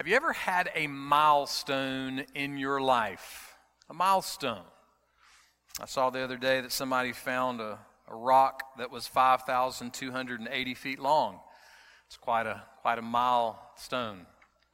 Have you ever had a milestone in your life? A milestone. I saw the other day that somebody found a rock that was 5,280 feet long. It's quite a milestone.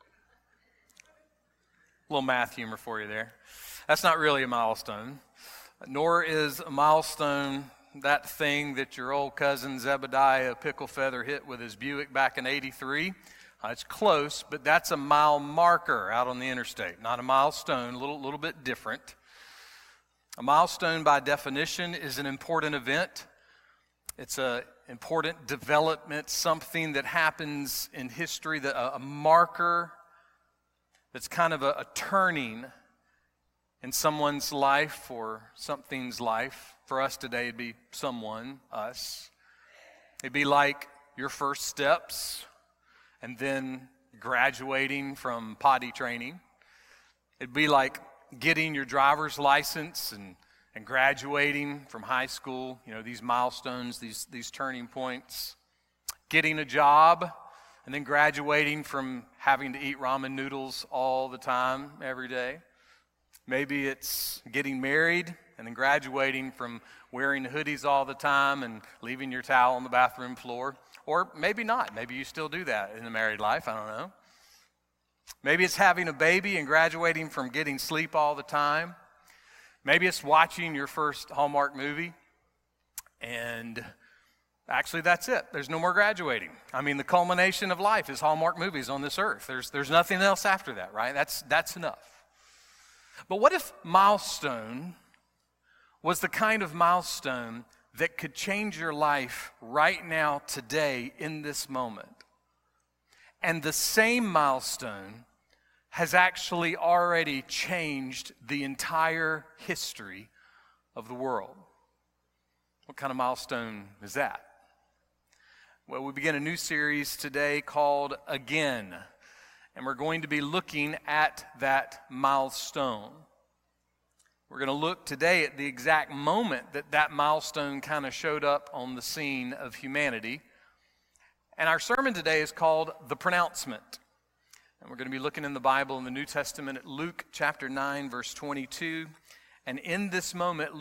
A little math humor for you there. That's not really a milestone, nor is a milestone that thing that your old cousin Zebediah Picklefeather hit with his Buick back in '83. It's close, but that's a mile marker out on the interstate, not a milestone, a little bit different. A milestone, by definition, is an important event. It's an important development, something that happens in history, a marker that's kind of a turning in someone's life or something's life. For us today, it'd be someone, us. It'd be like your first steps and then graduating from potty training. It'd be like getting your driver's license and graduating from high school, these milestones, these turning points. Getting a job and then graduating from having to eat ramen noodles all the time, every day. Maybe it's getting married and then graduating from wearing hoodies all the time and leaving your towel on the bathroom floor. Or maybe not. Maybe you still do that in a married life. I don't know. Maybe it's having a baby and graduating from getting sleep all the time. Maybe it's watching your first Hallmark movie, and actually that's it. There's no more graduating. I mean, the culmination of life is Hallmark movies on this earth. There's nothing else after that, right? That's enough. But what if milestone was the kind of milestone that could change your life right now, today, in this moment? And the same milestone has actually already changed the entire history of the world. What kind of milestone is that? Well, we begin a new series today called Again, and we're going to be looking at that milestone. We're going to look today at the exact moment that milestone kind of showed up on the scene of humanity. And our sermon today is called The Pronouncement. And we're going to be looking in the Bible in the New Testament at Luke chapter 9, verse 22. And in this moment,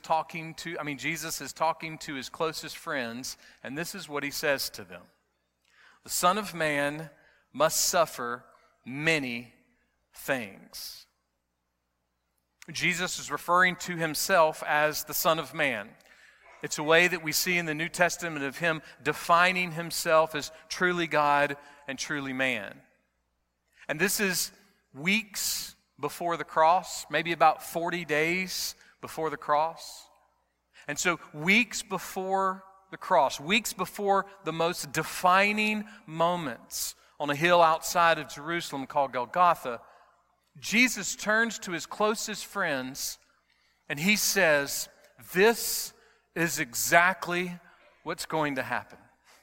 Jesus is talking to his closest friends, and this is what he says to them. The Son of Man must suffer many things. Jesus is referring to himself as the Son of Man. It's a way that we see in the New Testament of him defining himself as truly God and truly man. And this is weeks before the cross, maybe about 40 days before the cross. And so weeks before the cross, weeks before the most defining moments on a hill outside of Jerusalem called Golgotha, Jesus turns to his closest friends and he says, "This is exactly what's going to happen."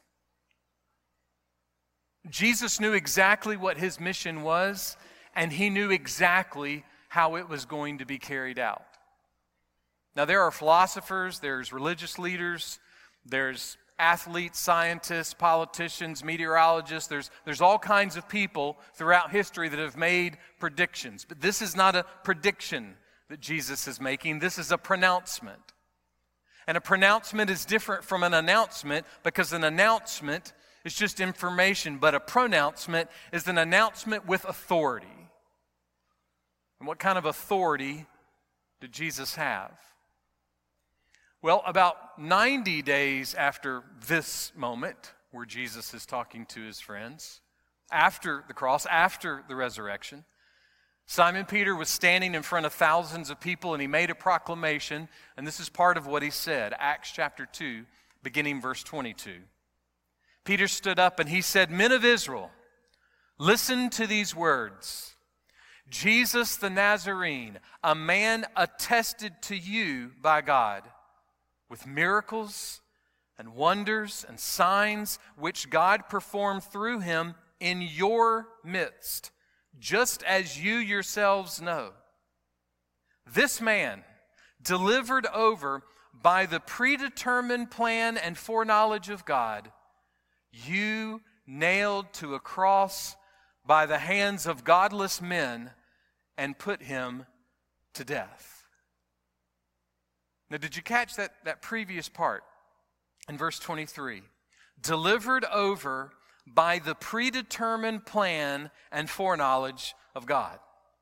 Jesus knew exactly what his mission was, and he knew exactly how it was going to be carried out. Now, there are philosophers, there's religious leaders, there's athletes, scientists, politicians, meteorologists. There's all kinds of people throughout history that have made predictions. But this is not a prediction that Jesus is making. This is a pronouncement. And a pronouncement is different from an announcement because an announcement is just information, but a pronouncement is an announcement with authority. And what kind of authority did Jesus have? Well, about 90 days after this moment, where Jesus is talking to his friends, after the cross, after the resurrection, Simon Peter was standing in front of thousands of people and he made a proclamation, and this is part of what he said, Acts chapter 2, beginning verse 22. Peter stood up and he said, "Men of Israel, listen to these words. Jesus the Nazarene, a man attested to you by God, with miracles and wonders and signs which God performed through him in your midst, just as you yourselves know. This man, delivered over by the predetermined plan and foreknowledge of God, you nailed to a cross by the hands of godless men and put him to death. Now, did you catch that previous part in verse 23? Delivered over by the predetermined plan and foreknowledge of God.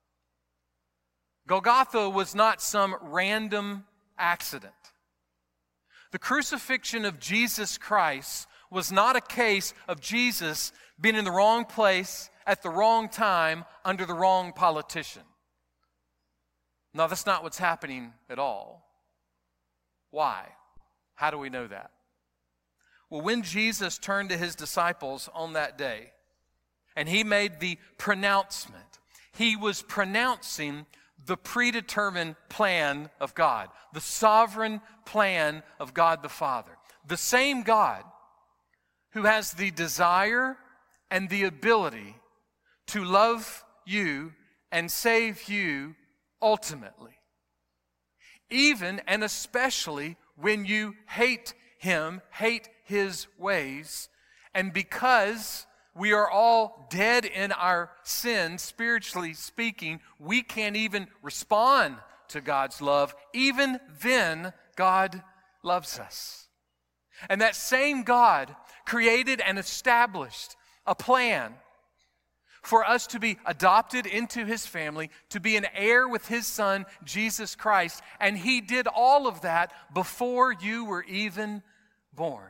Golgotha was not some random accident. The crucifixion of Jesus Christ was not a case of Jesus being in the wrong place at the wrong time under the wrong politician. No, that's not what's happening at all. Why? How do we know that? Well, when Jesus turned to his disciples on that day and he made the pronouncement, he was pronouncing the predetermined plan of God, the sovereign plan of God the Father. The same God who has the desire and the ability to love you and save you ultimately. Even and especially when you hate him, hate his ways, and because we are all dead in our sin, spiritually speaking, we can't even respond to God's love. Even then, God loves us. And that same God created and established a plan for us to be adopted into his family, to be an heir with his son, Jesus Christ. And he did all of that before you were even born.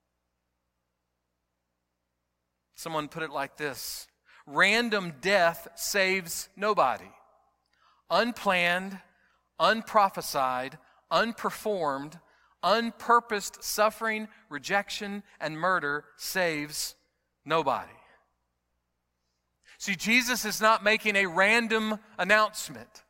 Someone put it like this: random death saves nobody. Unplanned, unprophesied, unperformed, unpurposed suffering, rejection, and murder saves nobody. See, Jesus is not making a random announcement.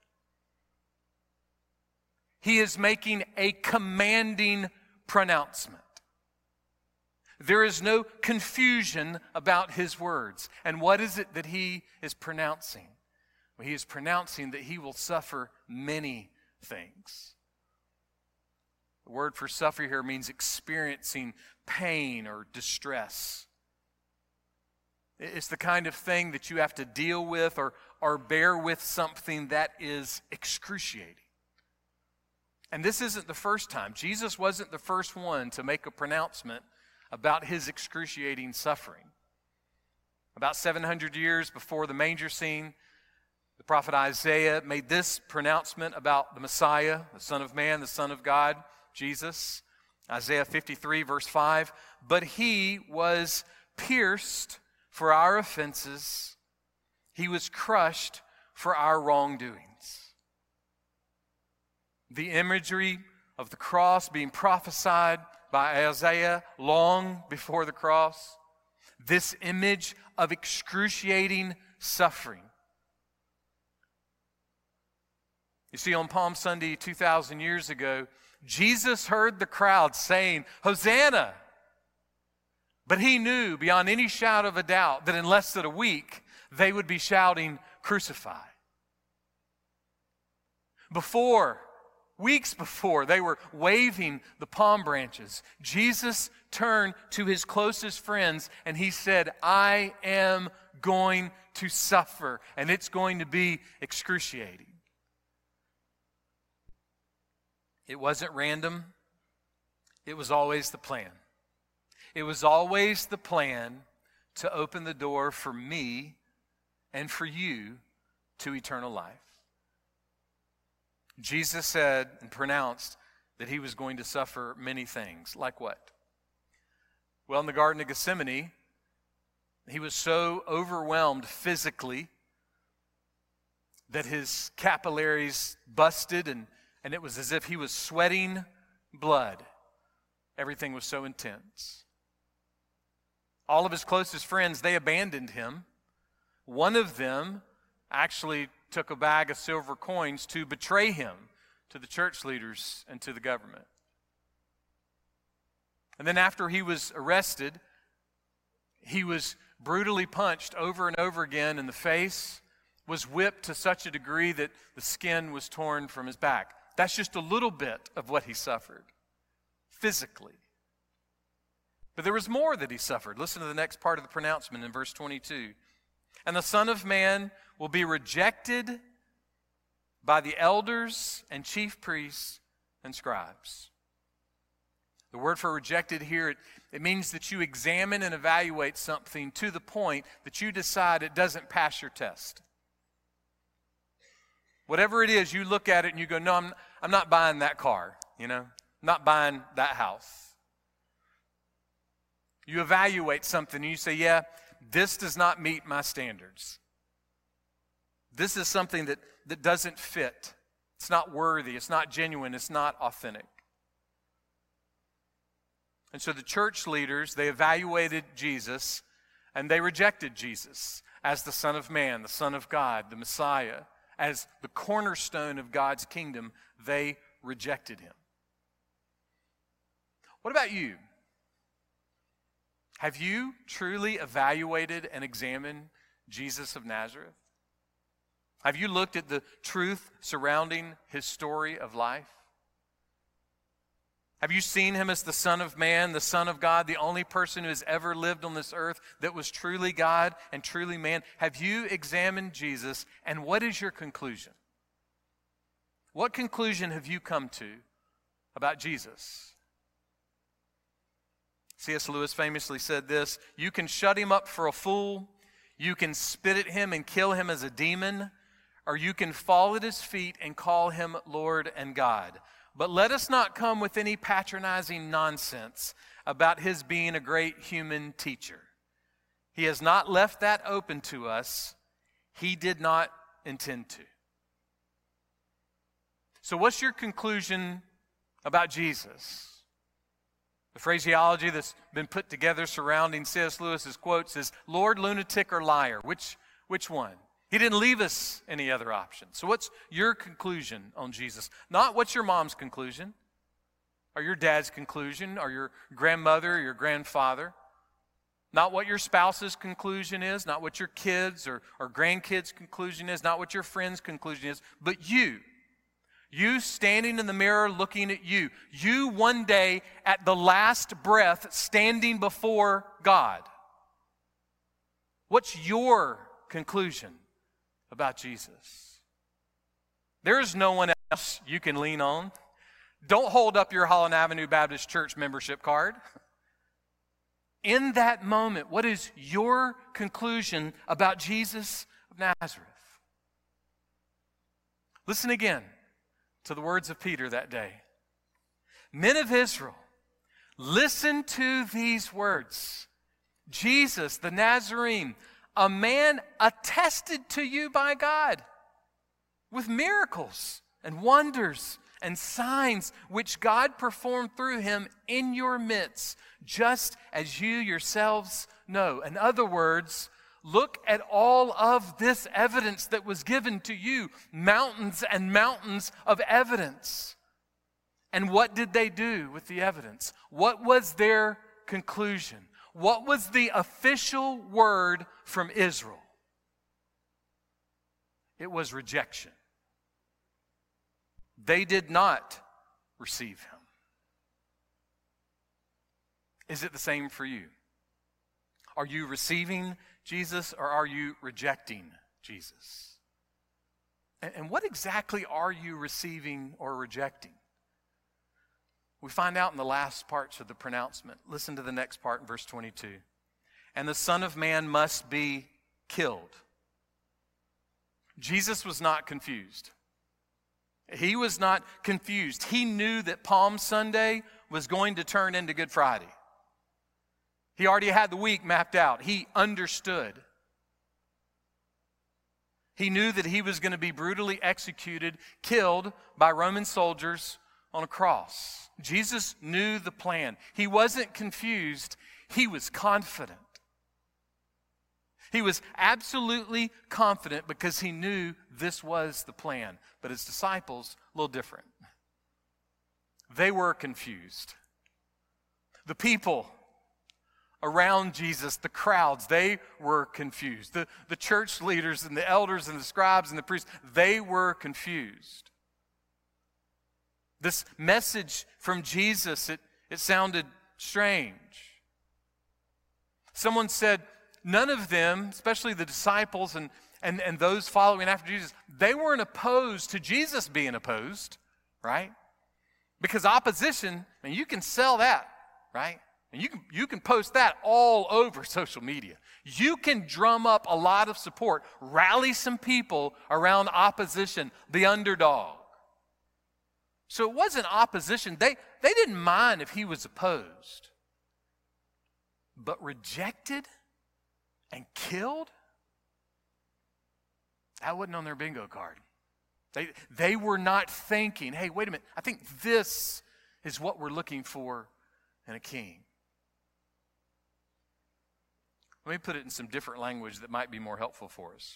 He is making a commanding pronouncement. There is no confusion about his words. And what is it that he is pronouncing? Well, he is pronouncing that he will suffer many things. The word for suffer here means experiencing pain or distress. It's the kind of thing that you have to deal with or bear with something that is excruciating. And this isn't the first time. Jesus wasn't the first one to make a pronouncement about his excruciating suffering. About 700 years before the manger scene, the prophet Isaiah made this pronouncement about the Messiah, the Son of Man, the Son of God, Jesus. Isaiah 53, verse 5, "But he was pierced for our offenses, he was crushed for our wrongdoings." The imagery of the cross being prophesied by Isaiah long before the cross, this image of excruciating suffering. You see, on Palm Sunday 2,000 years ago, Jesus heard the crowd saying, "Hosanna!" But he knew beyond any shadow of a doubt that in less than a week, they would be shouting, "Crucify." Weeks before, they were waving the palm branches. Jesus turned to his closest friends and he said, "I am going to suffer, and it's going to be excruciating." It wasn't random. It was always the plan. It was always the plan to open the door for me and for you to eternal life. Jesus said and pronounced that he was going to suffer many things. Like what? Well, in the Garden of Gethsemane, he was so overwhelmed physically that his capillaries busted and it was as if he was sweating blood. Everything was so intense. All of his closest friends, they abandoned him. One of them actually took a bag of silver coins to betray him to the church leaders and to the government. And then after he was arrested, he was brutally punched over and over again in the face, was whipped to such a degree that the skin was torn from his back. That's just a little bit of what he suffered physically. But there was more that he suffered. Listen to the next part of the pronouncement in verse 22. And the Son of Man will be rejected by the elders and chief priests and scribes. The word for rejected here, it means that you examine and evaluate something to the point that you decide it doesn't pass your test. Whatever it is, you look at it and you go, no, I'm not buying that car, I'm not buying that house. You evaluate something and you say, yeah, this does not meet my standards. This is something that doesn't fit. It's not worthy. It's not genuine. It's not authentic. And so the church leaders, they evaluated Jesus and they rejected Jesus as the Son of Man, the Son of God, the Messiah. As the cornerstone of God's kingdom, they rejected him. What about you? Have you truly evaluated and examined Jesus of Nazareth? Have you looked at the truth surrounding his story of life? Have you seen him as the Son of Man, the Son of God, the only person who has ever lived on this earth that was truly God and truly man? Have you examined Jesus, and what is your conclusion? What conclusion have you come to about Jesus? C.S. Lewis famously said this: you can shut him up for a fool, you can spit at him and kill him as a demon, or you can fall at his feet and call him Lord and God. But let us not come with any patronizing nonsense about his being a great human teacher. He has not left that open to us. He did not intend to. So what's your conclusion about Jesus? The phraseology that's been put together surrounding C.S. Lewis's quotes is Lord, lunatic, or liar. Which one? He didn't leave us any other option. So what's your conclusion on Jesus? Not what's your mom's conclusion, or your dad's conclusion, or your grandmother, or your grandfather. Not what your spouse's conclusion is, not what your kids or grandkids' conclusion is, not what your friend's conclusion is, but you. You standing in the mirror looking at you. You one day at the last breath standing before God. What's your conclusion about Jesus? There is no one else you can lean on. Don't hold up your Holland Avenue Baptist Church membership card. In that moment, what is your conclusion about Jesus of Nazareth? Listen again to the words of Peter that day. Men of Israel, listen to these words. Jesus, the Nazarene, a man attested to you by God with miracles and wonders and signs which God performed through him in your midst, just as you yourselves know. In other words, look at all of this evidence that was given to you, mountains and mountains of evidence. And what did they do with the evidence? What was their conclusion? What was the official word from Israel? It was rejection. They did not receive him. Is it the same for you? Are you receiving Jesus, or are you rejecting Jesus? And what exactly are you receiving or rejecting? We find out in the last parts of the pronouncement. Listen to the next part in verse 22. And the Son of Man must be killed. Jesus was not confused. He was not confused. He knew that Palm Sunday was going to turn into Good Friday. He already had the week mapped out. He understood. He knew that he was going to be brutally executed, killed by Roman soldiers on a cross. Jesus knew the plan. He wasn't confused. He was confident. He was absolutely confident because he knew this was the plan. But his disciples, a little different. They were confused. The people around Jesus, the crowds, they were confused. The church leaders and the elders and the scribes and the priests, they were confused. This message from Jesus, it sounded strange. Someone said, none of them, especially the disciples and those following after Jesus, they weren't opposed to Jesus being opposed, right? Because opposition, and you can sell that, right? And you can post that all over social media. You can drum up a lot of support, rally some people around opposition, the underdog. So it wasn't opposition. They didn't mind if he was opposed. But rejected and killed? That wasn't on their bingo card. They were not thinking, hey, wait a minute, I think this is what we're looking for in a king. Let me put it in some different language that might be more helpful for us.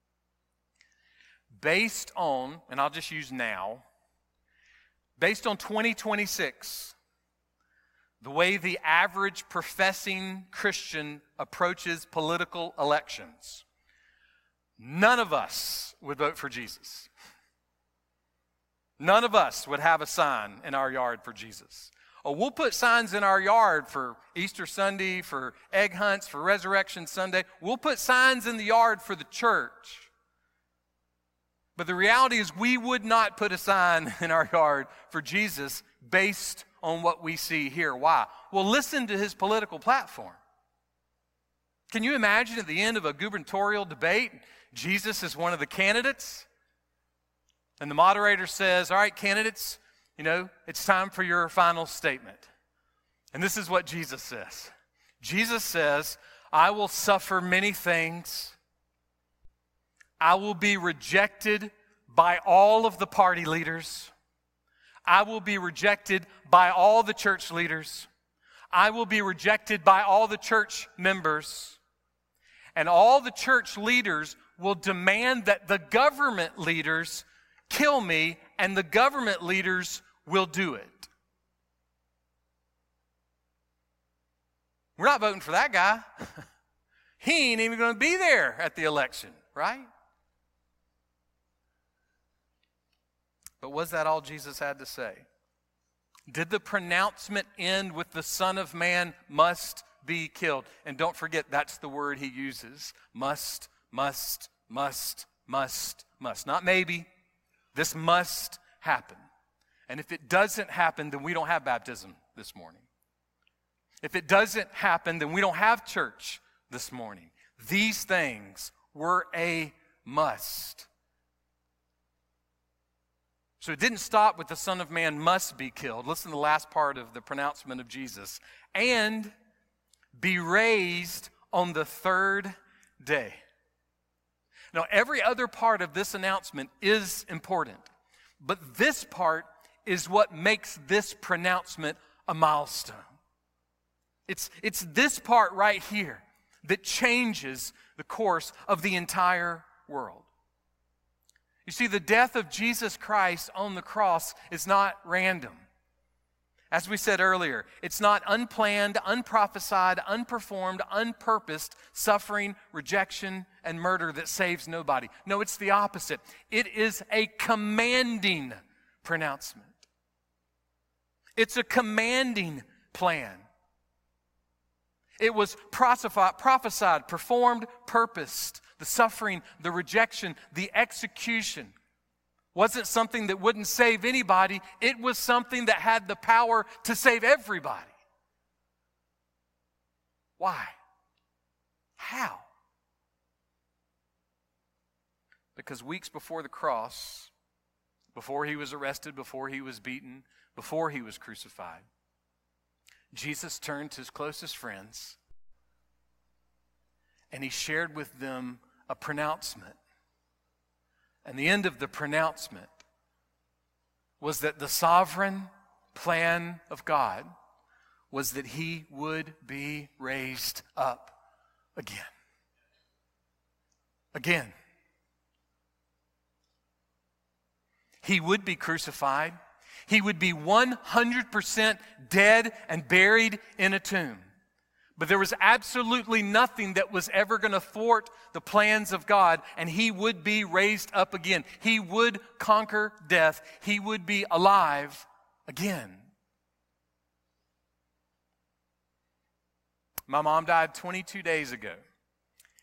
Based on, and I'll just use now, based on 2026, the way the average professing Christian approaches political elections, none of us would vote for Jesus. None of us would have a sign in our yard for Jesus. Oh, we'll put signs in our yard for Easter Sunday, for egg hunts, for Resurrection Sunday. We'll put signs in the yard for the church. But the reality is we would not put a sign in our yard for Jesus based on what we see here. Why? Well, listen to his political platform. Can you imagine at the end of a gubernatorial debate, Jesus is one of the candidates? And the moderator says, all right, candidates, it's time for your final statement. And this is what Jesus says. Jesus says, I will suffer many things. I will be rejected by all of the party leaders. I will be rejected by all the church leaders. I will be rejected by all the church members. And all the church leaders will demand that the government leaders kill me, and the government leaders will do it. We're not voting for that guy. He ain't even going to be there at the election, right? But was that all Jesus had to say? Did the pronouncement end with the Son of Man must be killed? And don't forget, that's the word he uses. Must, must, must, must, must. Not maybe. This must happen. And if it doesn't happen, then we don't have baptism this morning. If it doesn't happen, then we don't have church this morning. These things were a must. So it didn't stop with the Son of Man must be killed. Listen to the last part of the pronouncement of Jesus. And be raised on the third day. Now, every other part of this announcement is important, but this part is what makes this pronouncement a milestone. It's this part right here that changes the course of the entire world. You see, the death of Jesus Christ on the cross is not random. As we said earlier, it's not unplanned, unprophesied, unperformed, unpurposed suffering, rejection, and murder that saves nobody. No, it's the opposite. It is a commanding pronouncement. It's a commanding plan. It was prophesied, performed, purposed. The suffering, the rejection, the execution wasn't something that wouldn't save anybody. It was something that had the power to save everybody. Why? How? Because weeks before the cross, before he was arrested, before he was beaten, before he was crucified, Jesus turned to his closest friends and he shared with them a pronouncement. And the end of the pronouncement was that the sovereign plan of God was that he would be raised up again. Again. He would be crucified. He would be 100% dead and buried in a tomb. But there was absolutely nothing that was ever going to thwart the plans of God, and he would be raised up again. He would conquer death. He would be alive again. My mom died 22 days ago.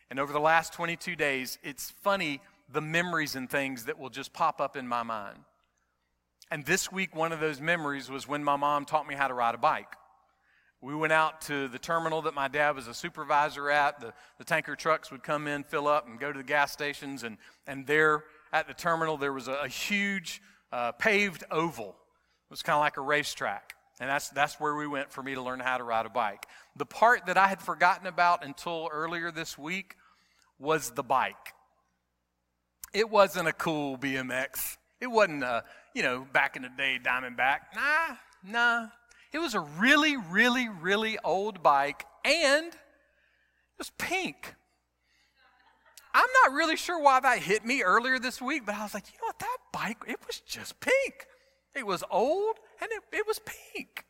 And over the last 22 days, it's funny the memories and things that will just pop up in my mind. And this week, one of those memories was when my mom taught me how to ride a bike. We went out to the terminal that my dad was a supervisor at. The tanker trucks would come in, fill up, and go to the gas stations. And there at the terminal, there was a huge paved oval. It was kind of like a racetrack. And that's where we went for me to learn how to ride a bike. The part that I had forgotten about until earlier this week was the bike. It wasn't a cool BMX. It wasn't a, back in the day Diamondback. Nah. It was a really, really, really old bike, and it was pink. I'm not really sure why that hit me earlier this week, but I was like, you know what, that bike, it was just pink. It was old, and it was pink.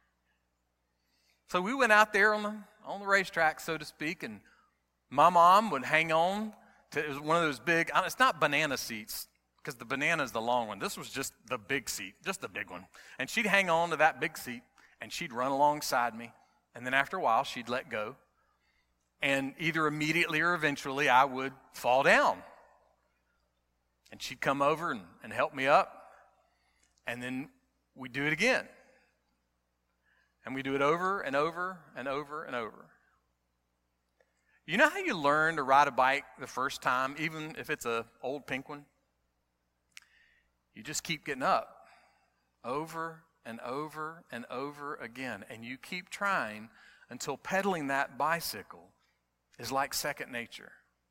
So we went out there on the racetrack, so to speak, and my mom would hang on to, it was one of those big, it's not banana seats, because the banana is the long one. This was just the big seat, just the big one. And she'd hang on to that big seat, and she'd run alongside me. And then after a while, she'd let go. And either immediately or eventually, I would fall down. And she'd come over and help me up. And then we'd do it again. And we do it over and over and over and over. You know how you learn to ride a bike the first time, even if it's an old pink one? You just keep getting up over and over and over again. And you keep trying until pedaling that bicycle is like second nature.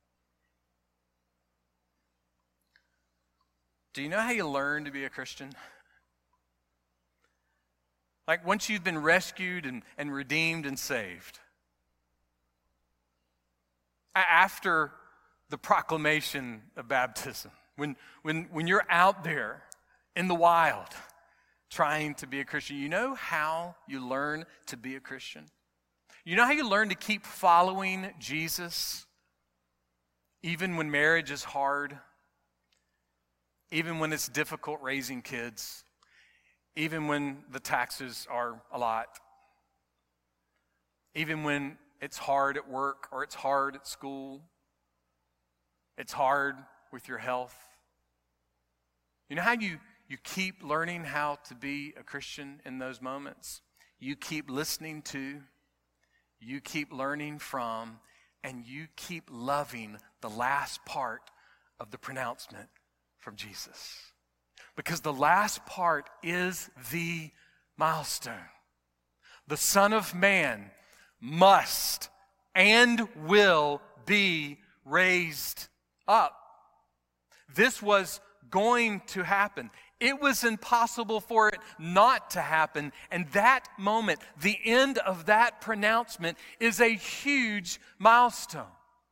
Do you know how you learn to be a Christian? Like once you've been rescued and redeemed and saved. After the proclamation of baptism. When you're out there in the wild trying to be a Christian, you know how you learn to be a Christian? You know how you learn to keep following Jesus even when marriage is hard, even when it's difficult raising kids, even when the taxes are a lot, even when it's hard at work or it's hard at school, it's hard with your health. You know how you keep learning how to be a Christian in those moments? You keep listening to, you keep learning from, and you keep loving the last part of the pronouncement from Jesus. Because the last part is the milestone. The Son of Man must and will be raised up. This was going to happen. It was impossible for it not to happen. And that moment, the end of that pronouncement, is a huge milestone.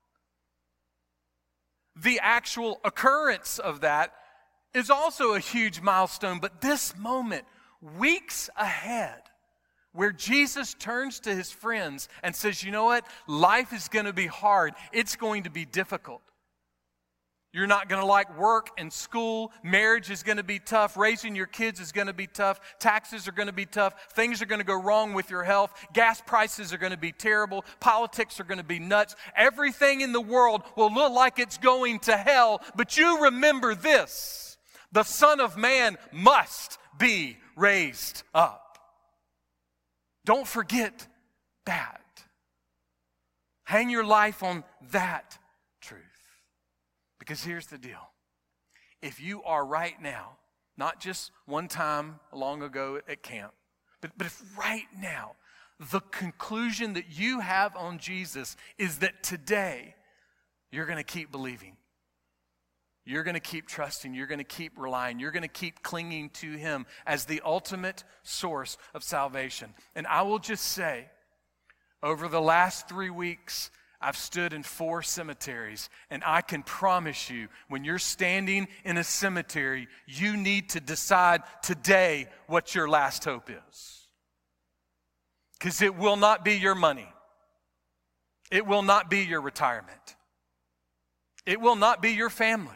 The actual occurrence of that is also a huge milestone. But this moment, weeks ahead, where Jesus turns to his friends and says, you know what? Life is going to be hard. It's going to be difficult. You're not going to like work and school. Marriage is going to be tough. Raising your kids is going to be tough. Taxes are going to be tough. Things are going to go wrong with your health. Gas prices are going to be terrible. Politics are going to be nuts. Everything in the world will look like it's going to hell. But you remember this. The Son of Man must be raised up. Don't forget that. Hang your life on that truth. Because here's the deal. If you are right now, not just one time long ago at camp, but if right now the conclusion that you have on Jesus is that today you're going to keep believing. You're going to keep trusting. You're going to keep relying. You're going to keep clinging to him as the ultimate source of salvation. And I will just say, over the last 3 weeks, I've stood in 4 cemeteries, and I can promise you, when you're standing in a cemetery, you need to decide today what your last hope is. Because it will not be your money. It will not be your retirement. It will not be your family.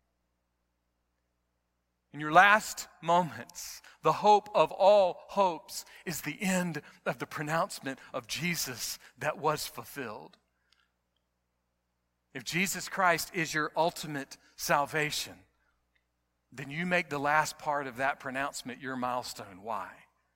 In your last moments, the hope of all hopes is the end of the pronouncement of Jesus that was fulfilled. if Jesus Christ is your ultimate salvation, then you make the last part of that pronouncement your milestone. Why?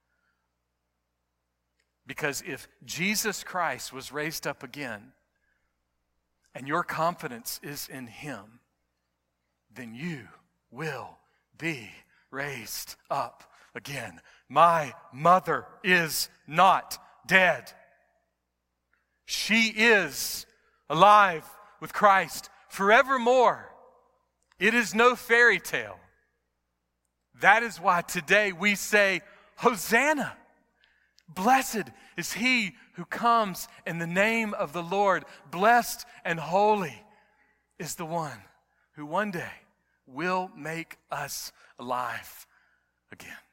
Because if Jesus Christ was raised up again, and your confidence is in him, then you will be raised up again. My mother is not dead. She is alive with Christ forevermore. It is no fairy tale. That is why today we say, Hosanna! Blessed is he who comes in the name of the Lord. Blessed and holy is the one who one day will make us alive again.